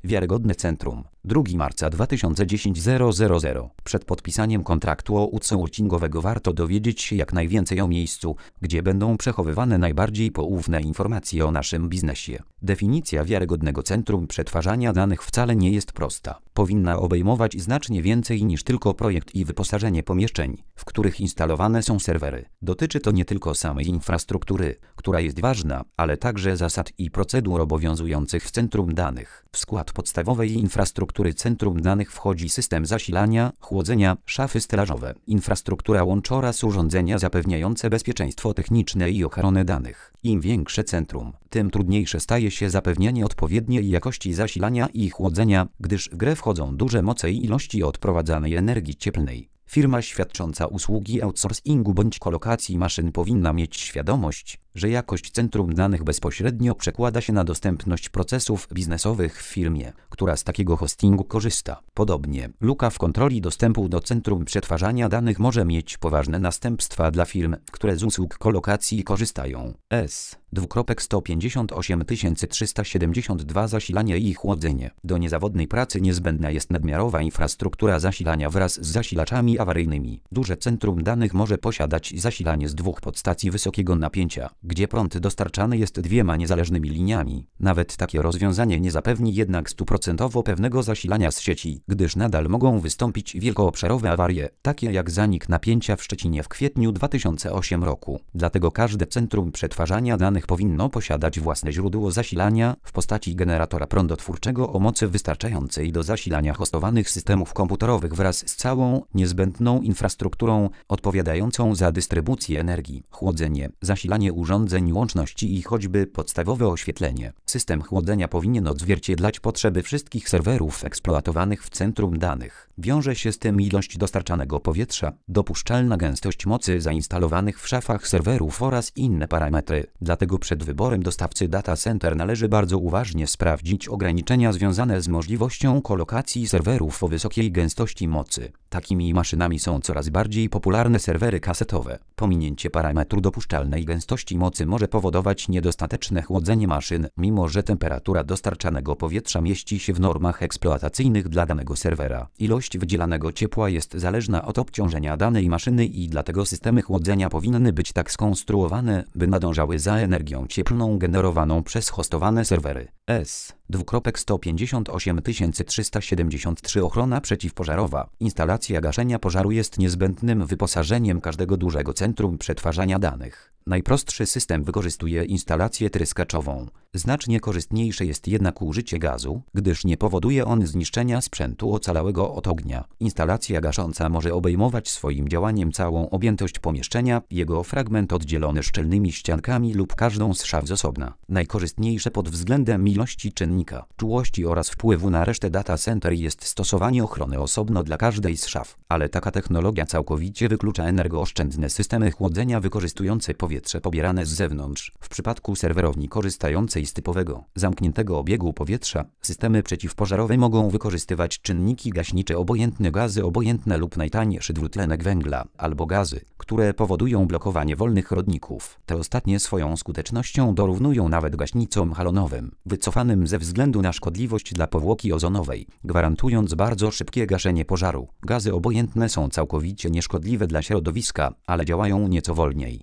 Wiarygodne Centrum. 2 marca 2010 000. Przed podpisaniem kontraktu outsourcingowego warto dowiedzieć się jak najwięcej o miejscu, gdzie będą przechowywane najbardziej poufne informacje o naszym biznesie. Definicja wiarygodnego centrum przetwarzania danych wcale nie jest prosta. Powinna obejmować znacznie więcej niż tylko projekt i wyposażenie pomieszczeń, w których instalowane są serwery. Dotyczy to nie tylko samej infrastruktury, która jest ważna, ale także zasad i procedur obowiązujących w centrum danych. W skład podstawowej infrastruktury centrum danych wchodzi system zasilania, chłodzenia, szafy stelażowe, infrastruktura łącz oraz urządzenia zapewniające bezpieczeństwo techniczne i ochronę danych. Im większe centrum, tym trudniejsze staje się zapewnienie odpowiedniej jakości zasilania i chłodzenia, gdyż w grę wchodzą duże moce i ilości odprowadzanej energii cieplnej. Firma świadcząca usługi outsourcingu bądź kolokacji maszyn powinna mieć świadomość, że jakość centrum danych bezpośrednio przekłada się na dostępność procesów biznesowych w firmie, która z takiego hostingu korzysta. Podobnie, luka w kontroli dostępu do centrum przetwarzania danych może mieć poważne następstwa dla firm, które z usług kolokacji korzystają. S258372 Zasilanie i chłodzenie. Do niezawodnej pracy niezbędna jest nadmiarowa infrastruktura zasilania wraz z zasilaczami awaryjnymi. Duże centrum danych może posiadać zasilanie z 2 podstacji wysokiego napięcia, gdzie prąd dostarczany jest 2 niezależnymi liniami. Nawet takie rozwiązanie nie zapewni jednak 100% pewnego zasilania z sieci, gdyż nadal mogą wystąpić wielkoobszarowe awarie, takie jak zanik napięcia w Szczecinie w kwietniu 2008 roku. Dlatego każde centrum przetwarzania danych powinno posiadać własne źródło zasilania w postaci generatora prądotwórczego o mocy wystarczającej do zasilania hostowanych systemów komputerowych wraz z całą niezbędną infrastrukturą odpowiadającą za dystrybucję energii, chłodzenie, zasilanie urządzeń łączności i choćby podstawowe oświetlenie. System chłodzenia powinien odzwierciedlać potrzeby wszystkich serwerów eksploatowanych w centrum danych. Wiąże się z tym ilość dostarczanego powietrza, dopuszczalna gęstość mocy zainstalowanych w szafach serwerów oraz inne parametry. Dlatego przed wyborem dostawcy data center należy bardzo uważnie sprawdzić ograniczenia związane z możliwością kolokacji serwerów o wysokiej gęstości mocy. Takimi maszynami są coraz bardziej popularne serwery kasetowe. Pominięcie parametru dopuszczalnej gęstości mocy może powodować niedostateczne chłodzenie maszyn, mimo że temperatura dostarczanego powietrza mieści się w normach eksploatacyjnych dla danego serwera. Ilość wydzielanego ciepła jest zależna od obciążenia danej maszyny i dlatego systemy chłodzenia powinny być tak skonstruowane, by nadążały za energią cieplną generowaną przez hostowane serwery. S258373 Ochrona przeciwpożarowa. Instalacja gaszenia pożaru jest niezbędnym wyposażeniem każdego dużego centrum przetwarzania danych. Najprostszy system wykorzystuje instalację tryskaczową. Znacznie korzystniejsze jest jednak użycie gazu, gdyż nie powoduje on zniszczenia sprzętu ocalałego od ognia. Instalacja gasząca może obejmować swoim działaniem całą objętość pomieszczenia, jego fragment oddzielony szczelnymi ściankami lub każdą z szaf z osobna. Najkorzystniejsze pod względem ilości czynnika, czułości oraz wpływu na resztę data center jest stosowanie ochrony osobno dla każdej z szaf, ale taka technologia całkowicie wyklucza energooszczędne systemy chłodzenia wykorzystujące powietrze pobierane z zewnątrz. W przypadku serwerowni korzystającej z typowego, zamkniętego obiegu powietrza, systemy przeciwpożarowe mogą wykorzystywać czynniki gaśnicze obojętne, gazy obojętne lub najtańszy dwutlenek węgla, albo gazy, które powodują blokowanie wolnych rodników. Te ostatnie swoją skutecznością dorównują nawet gaśnicom halonowym, wycofanym ze względu na szkodliwość dla powłoki ozonowej, gwarantując bardzo szybkie gaszenie pożaru. Gazy obojętne są całkowicie nieszkodliwe dla środowiska, ale działają nieco wolniej.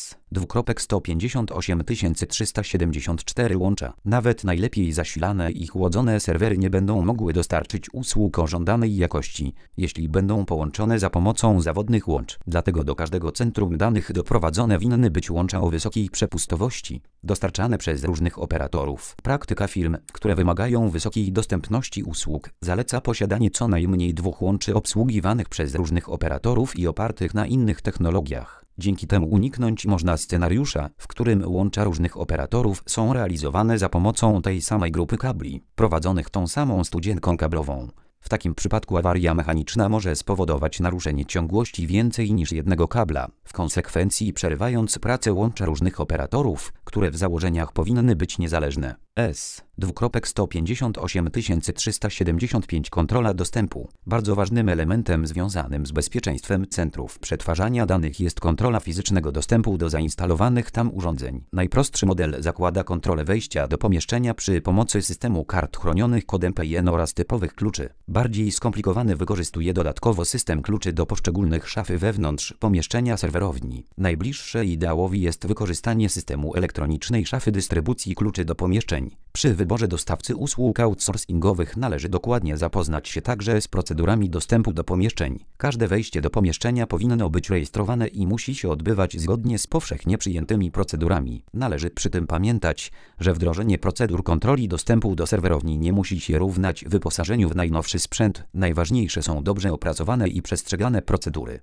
S258374 łącza. Nawet najlepiej zasilane i chłodzone serwery nie będą mogły dostarczyć usług o żądanej jakości, jeśli będą połączone za pomocą zawodnych łącz. Dlatego do każdego centrum danych doprowadzone winny być łącza o wysokiej przepustowości, dostarczane przez różnych operatorów. Praktyka firm, które wymagają wysokiej dostępności usług, zaleca posiadanie co najmniej 2 łączy obsługiwanych przez różnych operatorów i opartych na innych technologiach. Dzięki temu uniknąć można scenariusza, w którym łącza różnych operatorów są realizowane za pomocą tej samej grupy kabli, prowadzonych tą samą studzienką kablową. W takim przypadku awaria mechaniczna może spowodować naruszenie ciągłości więcej niż jednego kabla, w konsekwencji przerywając pracę łącza różnych operatorów, które w założeniach powinny być niezależne. S:158375 Kontrola dostępu. Bardzo ważnym elementem związanym z bezpieczeństwem centrów przetwarzania danych jest kontrola fizycznego dostępu do zainstalowanych tam urządzeń. Najprostszy model zakłada kontrolę wejścia do pomieszczenia przy pomocy systemu kart chronionych kodem PIN oraz typowych kluczy. Bardziej skomplikowany wykorzystuje dodatkowo system kluczy do poszczególnych szaf wewnątrz pomieszczenia serwerowni. Najbliższe ideałowi jest wykorzystanie systemu elektronicznej szafy dystrybucji kluczy do pomieszczeń. Przy wyborze dostawcy usług outsourcingowych należy dokładnie zapoznać się także z procedurami dostępu do pomieszczeń. Każde wejście do pomieszczenia powinno być rejestrowane i musi się odbywać zgodnie z powszechnie przyjętymi procedurami. Należy przy tym pamiętać, że wdrożenie procedur kontroli dostępu do serwerowni nie musi się równać wyposażeniu w najnowszy sprzęt. Najważniejsze są dobrze opracowane i przestrzegane procedury.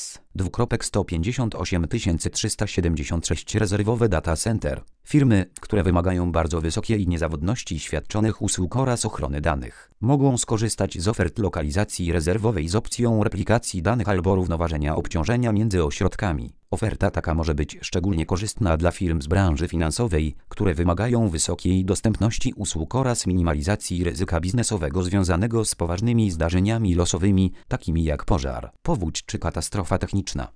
S:158376 Rezerwowe data center. Firmy, które wymagają bardzo wysokiej niezawodności świadczonych usług oraz ochrony danych, mogą skorzystać z ofert lokalizacji rezerwowej z opcją replikacji danych albo równoważenia obciążenia między ośrodkami. Oferta taka może być szczególnie korzystna dla firm z branży finansowej, które wymagają wysokiej dostępności usług oraz minimalizacji ryzyka biznesowego związanego z poważnymi zdarzeniami losowymi, takimi jak pożar, powódź czy katastrofa techniczna.